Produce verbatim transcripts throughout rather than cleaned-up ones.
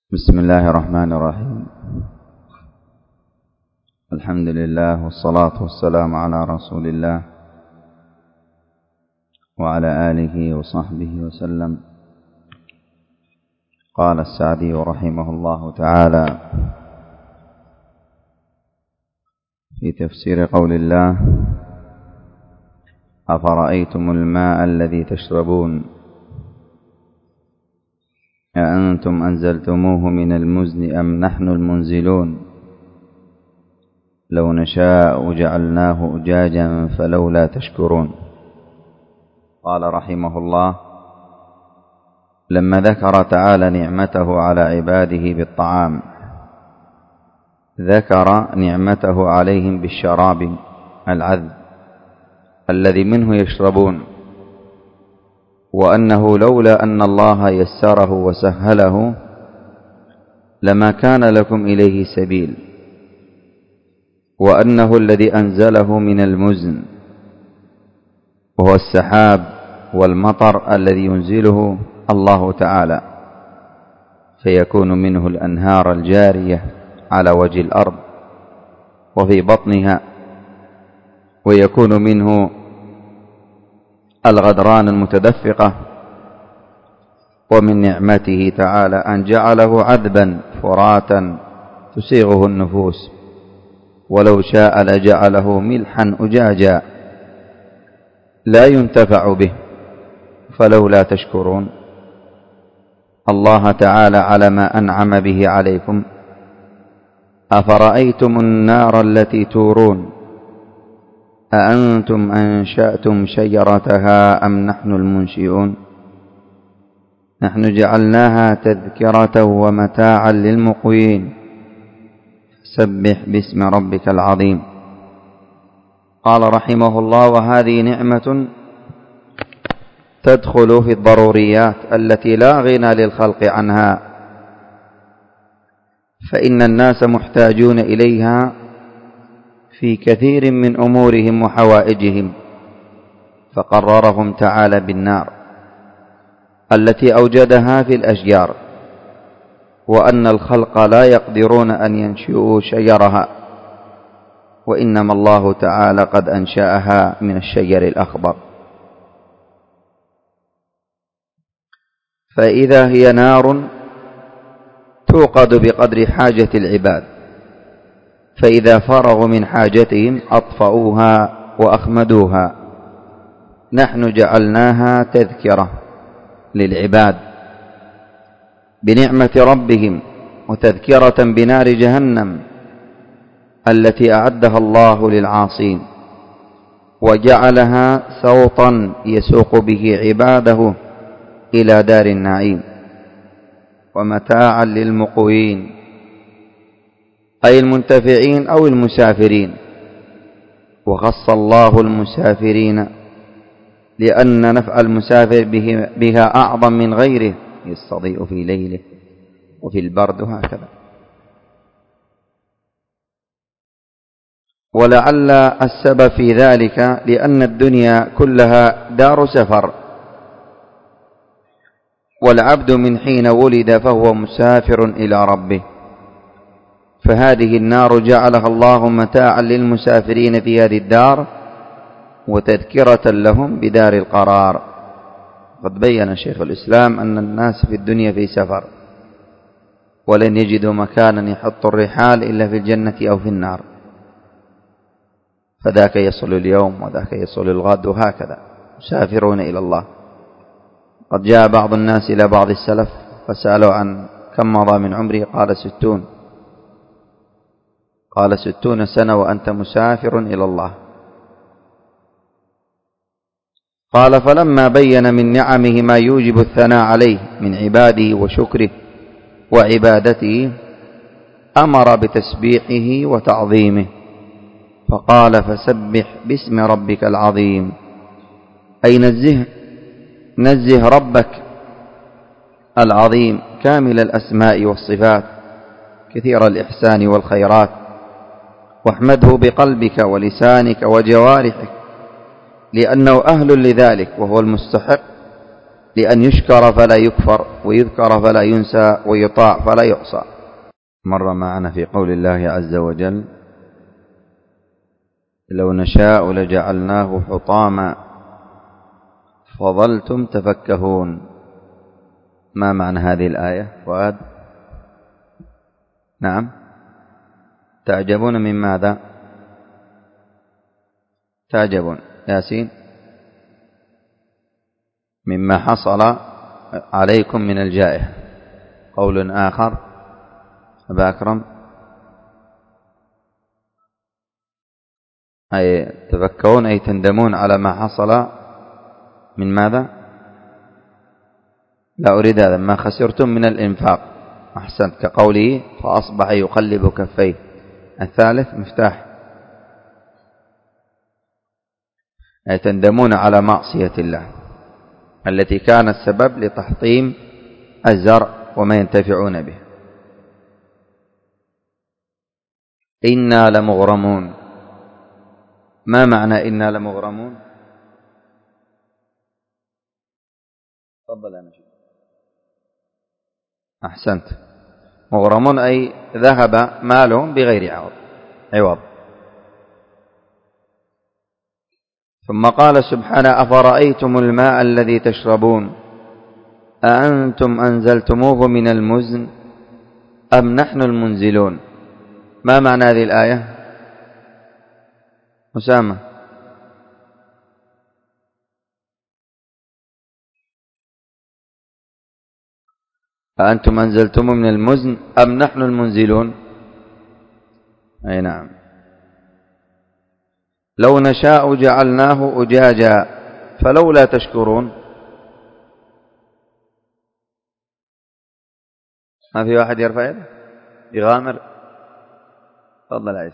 بسم الله الرحمن الرحيم. الحمد لله والصلاة والسلام على رسول الله وعلى آله وصحبه وسلم. قال السعدي رحمه الله تعالى في تفسير قول الله: أفرأيتم الماء الذي تشربون أأنتم أنزلتموه من المزن أم نحن المنزلون لو نشاء جعلناه أجاجا فلولا تشكرون. قال رحمه الله: لما ذكر تعالى نعمته على عباده بالطعام ذكر نعمته عليهم بالشراب العذب الذي منه يشربون، وأنه لولا أن الله يسره وسهله لما كان لكم إليه سبيل، وأنه الذي أنزله من المزن وهو السحاب والمطر الذي ينزله الله تعالى فيكون منه الأنهار الجارية على وجه الأرض وفي بطنها، ويكون منه الغدران المتدفقة. ومن نعمته تعالى أن جعله عذبا فراتا تسيغه النفوس، ولو شاء لجعله ملحا أجاجا لا ينتفع به فلولا تشكرون الله تعالى على ما أنعم به عليكم. أفرأيتم النار التي تورون أأنتم أنشأتم شجرتها أم نحن المنشئون نحن جعلناها تذكرة ومتاعا للمقوين سبح باسم ربك العظيم. قال رحمه الله: وهذه نعمة تدخل في الضروريات التي لا غنى للخلق عنها، فإن الناس محتاجون إليها في كثير من أمورهم وحوائجهم، فقررهم تعالى بالنار التي أوجدها في الأشجار، وأن الخلق لا يقدرون أن ينشئوا شجرها، وإنما الله تعالى قد أنشأها من الشجر الأخضر. فإذا هي نار توقد بقدر حاجة العباد، فإذا فرغوا من حاجتهم أطفأوها وأخمدوها. نحن جعلناها تذكرة للعباد بنعمة ربهم وتذكرة بنار جهنم التي أعدها الله للعاصين، وجعلها سوطا يسوق به عباده إلى دار النعيم، ومتاعا للمقوين أي المنتفعين أو المسافرين. وخص الله المسافرين لأن نفع المسافر بها أعظم من غيره، يستضيء في ليله وفي البرد هكذا. ولعل السبب في ذلك لأن الدنيا كلها دار سفر، والعبد من حين ولد فهو مسافر إلى ربه، فهذه النار جعلها الله متاعا للمسافرين في هذه الدار وتذكرة لهم بدار القرار. قد بين شيخ الإسلام أن الناس في الدنيا في سفر، ولن يجدوا مكانا يحط الرحال إلا في الجنة أو في النار، فذاك يصل اليوم وذاك يصل الغد، وهكذا مسافرون إلى الله. قد جاء بعض الناس إلى بعض السلف فسألوا عن كم مضى من عمره، قال ستون قال ستون سنة وأنت مسافر إلى الله. قال: فلما بين من نعمه ما يوجب الثناء عليه من عباده وشكره وعبادته أمر بتسبيحه وتعظيمه، فقال: فسبح باسم ربك العظيم، أي نزه نزه ربك العظيم كامل الأسماء والصفات كثير الإحسان والخيرات، واحمده بقلبك ولسانك وجوارحك، لأنه أهل لذلك وهو المستحق لأن يشكر فلا يكفر، ويذكر فلا ينسى، ويطاع فلا يعصى. مر معنا في قول الله عز وجل: لو نشاء لجعلناه حطاما فظلتم تفكهون. ما معنى هذه الآية فؤاد؟ نعم، تعجبون من ماذا؟ تعجبون ياسين؟ مما حصل عليكم من الجائحة. قول آخر أبا أكرم؟ أي تفكرون أي تندمون على ما حصل من ماذا؟ لا أريد هذا، ما خسرتم من الإنفاق. أحسنت، كقوله فأصبح يقلب كفيه. الثالث مفتاح، أي تندمون على معصية الله التي كانت سبب لتحطيم الزرع وما ينتفعون به. إنا لمغرمون. ما معنى إنا لمغرمون؟ تفضل يا مجيد. أحسنت، مغرمون أي ذهب مالهم بغير عوض عوض. ثم قال سبحانه: أفرأيتم الماء الذي تشربون أأنتم أنزلتموه من المزن أم نحن المنزلون. ما معنى هذه الآية؟ أسامة؟ أأنتم أنزلتموه من المزن أم نحن المنزلون. أي نعم. لو نشاء جعلناه أجاجا فلولا تشكرون. ما في واحد يرفع يده يغامر؟ تفضل عيسى.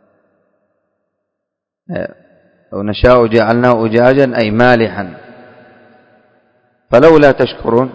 لو نشاء جعلناه أجاجا أي مالحا فلولا تشكرون.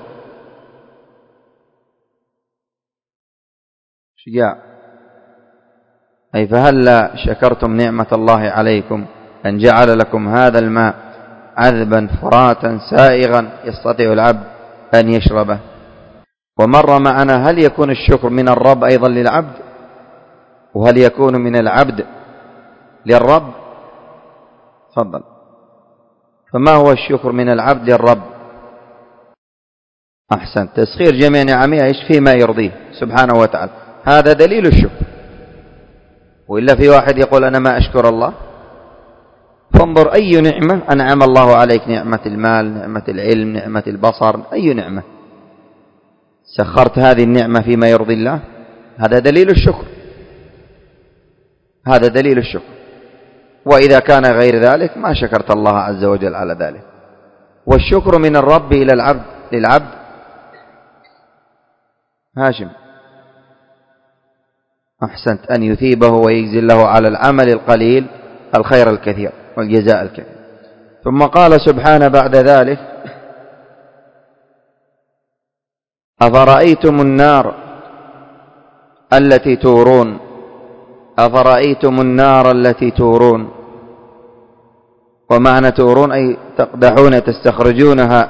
شجاع، أي فهلا شكرتم نعمة الله عليكم أن جعل لكم هذا الماء عذبا فراتا سائغا يستطيع العبد أن يشربه. ومر معنا هل يكون الشكر من الرب أيضا للعبد، وهل يكون من العبد للرب؟ تفضل. فما هو الشكر من العبد للرب؟ أحسن، تسخير جميع نعمه إيش فيما يرضيه سبحانه وتعالى، هذا دليل الشكر. وإلا في واحد يقول أنا ما أشكر الله. فانظر أي نعمة أنعم الله عليك، نعمة المال، نعمة العلم، نعمة البصر، أي نعمة سخرت هذه النعمة فيما يرضي الله، هذا دليل الشكر، هذا دليل الشكر. وإذا كان غير ذلك ما شكرت الله عز وجل على ذلك. والشكر من الرب إلى العبد للعبد. هاشم؟ أحسنت، أن يثيبه ويجزي له على العمل القليل الخير الكثير والجزاء الكثير. ثم قال سبحانه بعد ذلك: أفرأيتم النار التي تورون. أفرأيتم النار التي تورون. ومعنى تورون أي تقدحون، تستخرجونها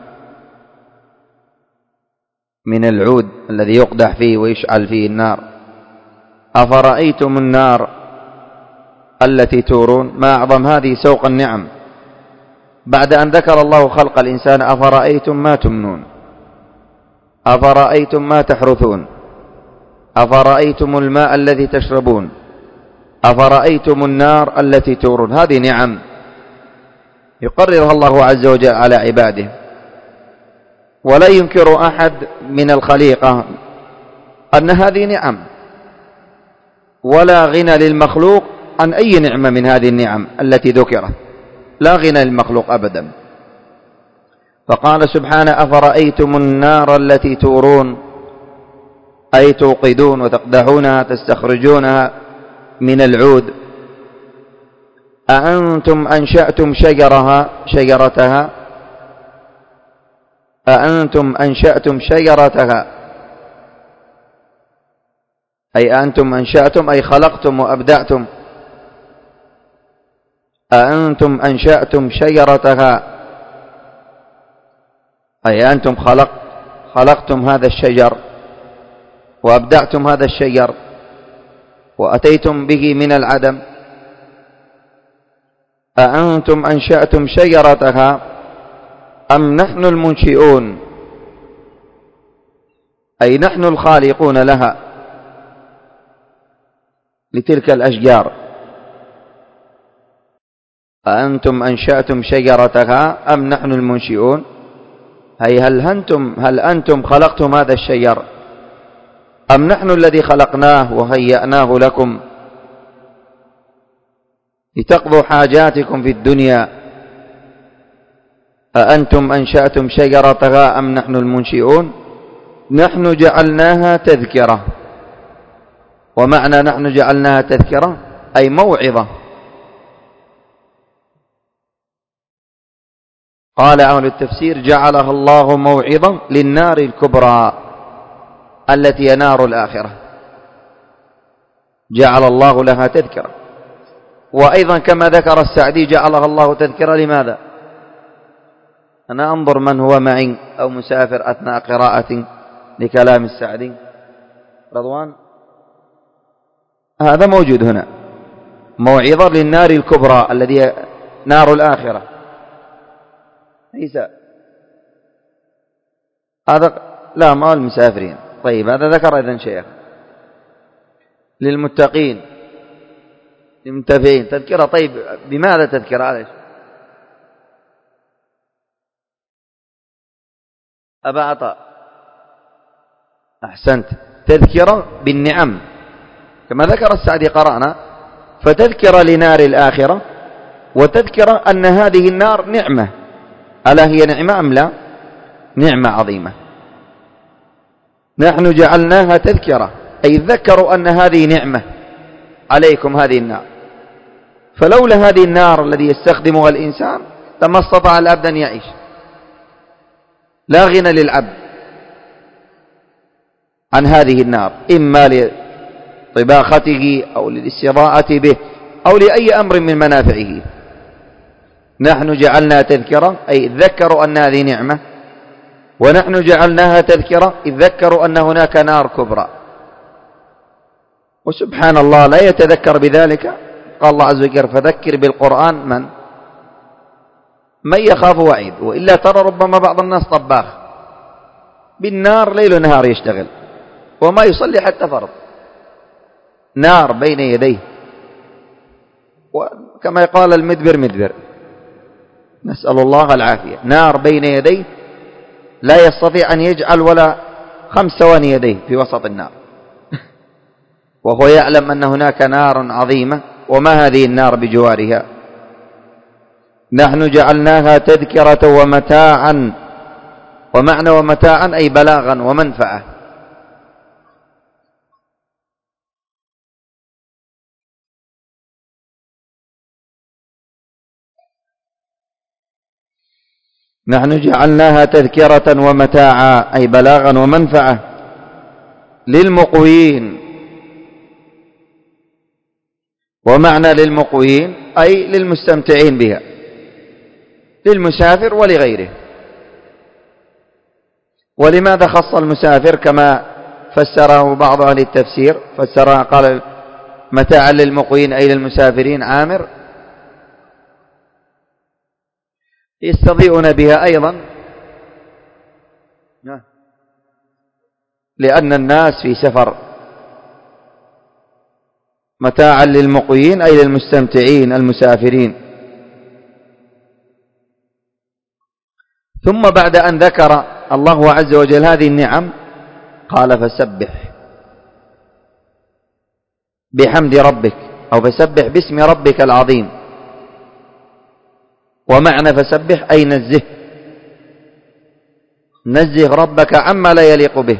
من العود الذي يقدح فيه ويشعل فيه النار. أفرأيتم النار التي تورون. ما أعظم هذه سوق النعم. بعد أن ذكر الله خلق الإنسان: أفرأيتم ما تمنون، أفرأيتم ما تحرثون، أفرأيتم الماء الذي تشربون، أفرأيتم النار التي تورون. هذه نعم يقررها الله عز وجل على عباده، ولا ينكر أحد من الخليقة أن هذه نعم، ولا غنى للمخلوق عن أي نعمة من هذه النعم التي ذكرت، لا غنى للمخلوق أبدا. فقال سبحانه: أفرأيتم النار التي تورون، أي توقدون وتقدحونها، تستخرجونها من العود. أأنتم أنشأتم شجرها شجرتها أأنتم أنشأتم شجرتها أي أنتم أنشأتم أي خلقتم وأبدعتم. أأنتم أنشأتم شجرتها أي أنتم خلق خلقتم هذا الشجر وأبدعتم هذا الشجر وأتيتم به من العدم، أأنتم أنشأتم شجرتها أم نحن المنشئون، أي نحن الخالقون لها لتلك الأشجار. أأنتم أنشأتم شجرتها أم نحن المنشئون، أي هل أنتم هل أنتم خلقتم هذا الشجر أم نحن الذي خلقناه وهيأناه لكم لتقضوا حاجاتكم في الدنيا. أأنتم أنشأتم شجرتها أم نحن المنشئون، نحن جعلناها تذكرة. ومعنى نحن جعلناها تذكرة أي موعظة. قال أهل التفسير جعلها الله موعظة للنار الكبرى التي هي نار الآخرة، جعل الله لها تذكرة. وأيضا كما ذكر السعدي جعلها الله تذكرة لماذا؟ أنا أنظر من هو معي أو مسافر أثناء قراءة لكلام السعدي. رضوان، هذا موجود هنا، موعظة للنار الكبرى الذي نار الآخرة. عيسى هذا لا، ما المسافرين. طيب هذا ذكر إذن شيخ للمتقين للمنتفعين تذكرة. طيب بماذا تذكرة؟ عليش أبا عطاء؟ أحسنت، تذكرة بالنعم كما ذكر السعدي قرأنا، فتذكرة لنار الآخرة وتذكرة أن هذه النار نعمة. ألا هي نعمة أم لا؟ نعمة عظيمة. نحن جعلناها تذكرة أي ذكروا أن هذه نعمة عليكم هذه النار، فلولا هذه النار الذي يستخدمها الإنسان لما استطاع العبد أن يعيش. لا غنى للعبد عن هذه النار، إما لطباخته أو للاستضاءة به أو لأي أمر من منافعه. نحن جعلنا تذكرة أي ذكروا أن هذه نعمة، ونحن جعلناها تذكرة إذ ذكروا أن هناك نار كبرى. وسبحان الله لا يتذكر بذلك. قال الله عز وجل فذكر بالقرآن من من يخاف وعيد. وإلا ترى ربما بعض الناس طباخ بالنار ليل نهار يشتغل وما يصلي حتى فرض، نار بين يديه، وكما يقال المدبر مدبر، نسأل الله العافية. نار بين يديه لا يستطيع أن يجعل ولا خمس ثواني يديه في وسط النار وهو يعلم أن هناك نار عظيمة وما هذه النار بجوارها. نحن جعلناها تذكرة ومتاعا، ومعنى ومتاعا أي بلاغا ومنفعة. نحن جعلناها تذكرة ومتاعا أي بلاغا ومنفعة للمقوين. ومعنى للمقوين أي للمستمتعين بها، للمسافر ولغيره. ولماذا خص المسافر كما فسره بعض أهل التفسير؟ فسرها قال متاعا للمقوين أي للمسافرين. عامر يستضيئون بها أيضا لأن الناس في سفر. متاعا للمقوين أي للمستمتعين المسافرين. ثم بعد أن ذكر الله عز وجل هذه النعم قال فسبح بحمد ربك أو فسبح باسم ربك العظيم. ومعنى فسبح أي نزه، نزه ربك عما لا يليق به.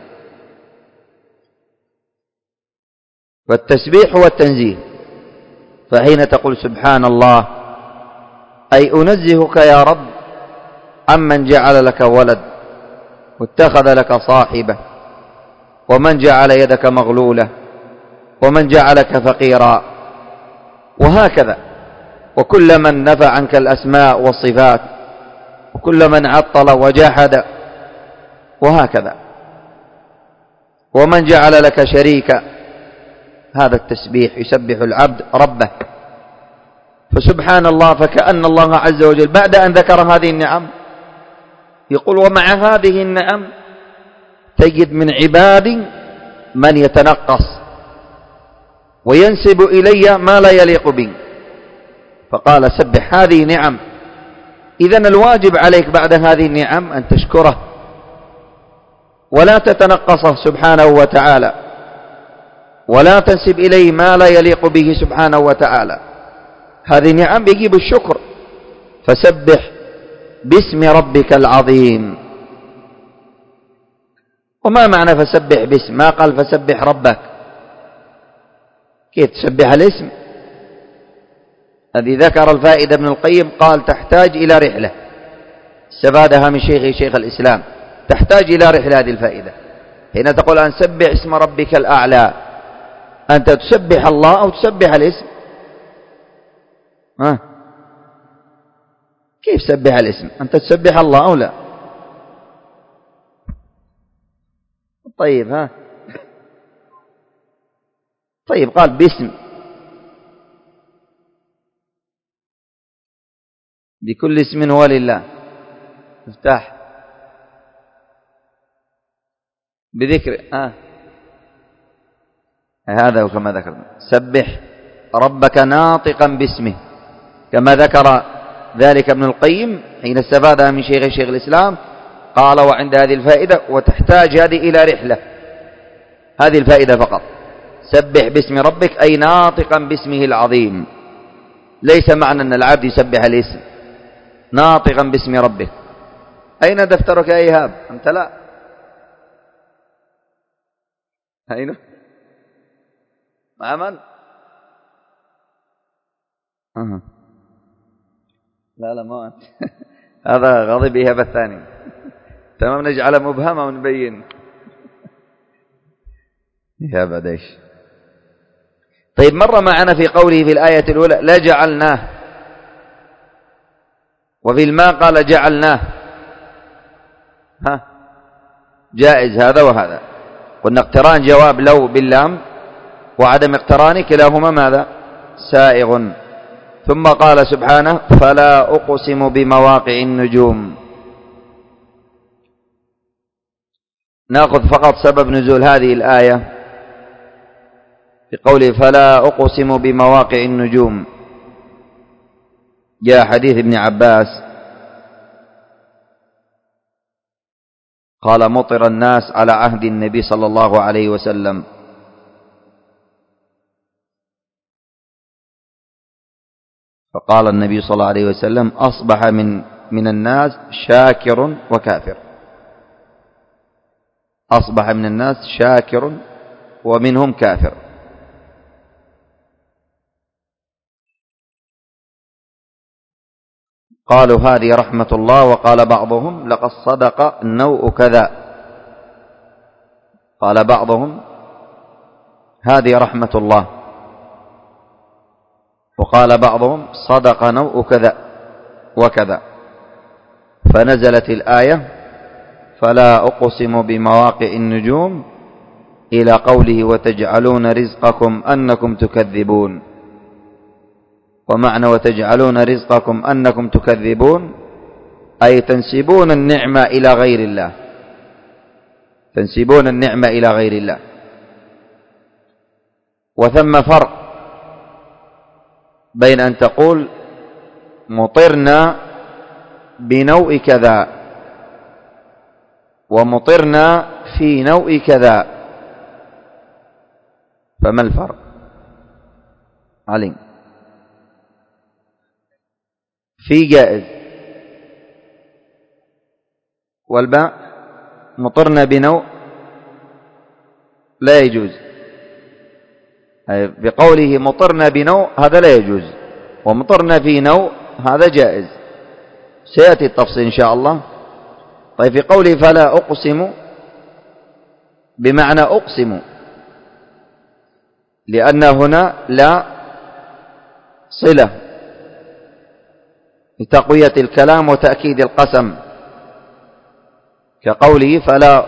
والتسبيح هو التنزيه. فحين تقول سبحان الله أي أنزهك يا رب عمن جعل لك ولد واتخذ لك صاحبة، ومن جعل يدك مغلولة، ومن جعلك فقيرا، وهكذا. وكل من نفى عنك الأسماء والصفات وكل من عطل وجحد، وهكذا. ومن جعل لك شريكا، هذا التسبيح يسبح العبد ربه. فسبحان الله، فكأن الله عز وجل بعد أن ذكر هذه النعم يقول: ومع هذه النعم تجد من عبادي من يتنقص وينسب إلي ما لا يليق بي. فقال: سبح، هذه نعم. إذن الواجب عليك بعد هذه النعم أن تشكره ولا تتنقصه سبحانه وتعالى، ولا تنسب إليه ما لا يليق به سبحانه وتعالى. هذه نعم يجيب الشكر. فسبح باسم ربك العظيم. وما معنى فسبح باسم؟ ما قال فسبح ربك. كيف تسبح الاسم؟ الذي ذكر الفائدة ابن القيم قال: تحتاج إلى رحلة. استفادها من شيخ شيخ الإسلام. تحتاج إلى رحلة هذه الفائدة. حين تقول أن سبح اسم ربك الأعلى، أنت تسبح الله أو تسبح الاسم؟ ها؟ كيف سبح الاسم؟ أنت تسبح الله أو لا؟ طيب، ها؟ طيب، قال باسم، بكل اسم هو لله. افتح بذكر آه. هذا وكما ذكرنا سبح ربك ناطقا باسمه، كما ذكر ذلك ابن القيم حين استفادها من شيخ شيخ الإسلام. قال: وعند هذه الفائدة وتحتاج هذه إلى رحلة. هذه الفائدة فقط. سبح باسم ربك أي ناطقا باسمه العظيم. ليس معنى أن العبد يسبح الاسم، ناطقا باسم ربك. أين دفترك يا إيهاب؟ أنت لا. أين؟ مع من؟ أه. لا لا ما أنت. هذا غضب إيهاب الثاني. تمام، نجعل مبهمة ونبين. إيهاب ديش. طيب، مر معنا في قوله في الآية الأولى لجعلناه، وفي الماء قال جعلناه. ها، جائز هذا وهذا. قلنا اقتران جواب لو باللام وعدم اقتران كلاهما ماذا؟ سائغ. ثم قال سبحانه: فلا أقسم بمواقع النجوم. نأخذ فقط سبب نزول هذه الآية في قوله فلا أقسم بمواقع النجوم. جاء حديث ابن عباس قال: مطر الناس على عهد النبي صلى الله عليه وسلم، فقال النبي صلى الله عليه وسلم: أصبح من من الناس شاكر وكافر. أصبح من الناس شاكر ومنهم كافر. قالوا: هذه رحمة الله. وقال بعضهم: لقد صدق النوء كذا. قال بعضهم: هذه رحمة الله. وقال بعضهم: صدق نوء كذا وكذا. فنزلت الآية: فلا أقسم بمواقع النجوم، إلى قوله: وتجعلون رزقكم أنكم تكذبون. ومعنى وتجعلون رزقكم أنكم تكذبون أي تنسبون النعمة إلى غير الله، تنسبون النعمة إلى غير الله. وثم فرق بين أن تقول مطرنا بنوء كذا ومطرنا في نوء كذا، فما الفرق؟ علم في جائز، والباء مطرنا بنوء لا يجوز. بقوله مطرنا بنوء هذا لا يجوز، ومطرنا في نوء هذا جائز، سيأتي التفصيل إن شاء الله. طيب، في قوله فلا أقسم بمعنى أقسم، لأن هنا لا صلة، لتقوية الكلام وتأكيد القسم، كقوله فلا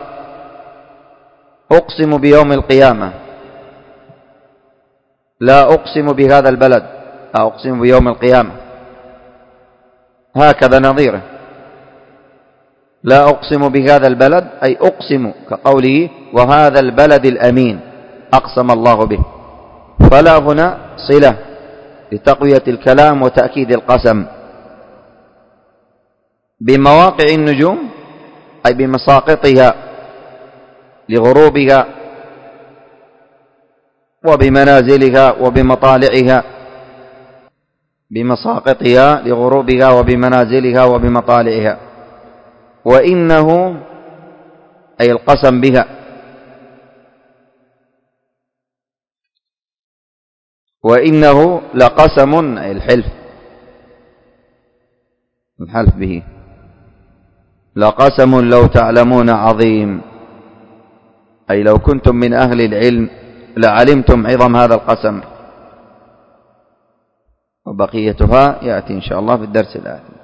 أقسم بيوم القيامة، لا أقسم بهذا البلد، لا أقسم بيوم القيامة، هكذا نظيره. لا أقسم بهذا البلد أي أقسم، كقوله وهذا البلد الأمين أقسم الله به. فلا هنا صلة لتقوية الكلام وتأكيد القسم. بمواقع النجوم أي بمساقطها لغروبها وبمنازلها وبمطالعها، بمساقطها لغروبها وبمنازلها وبمطالعها. وإنه أي القسم بها، وإنه لقسم أي الحلف، الحلف به، لقسم لو تعلمون عظيم، أي لو كنتم من أهل العلم لعلمتم عظم هذا القسم. وبقيتها يأتي إن شاء الله في الدرس الآتي.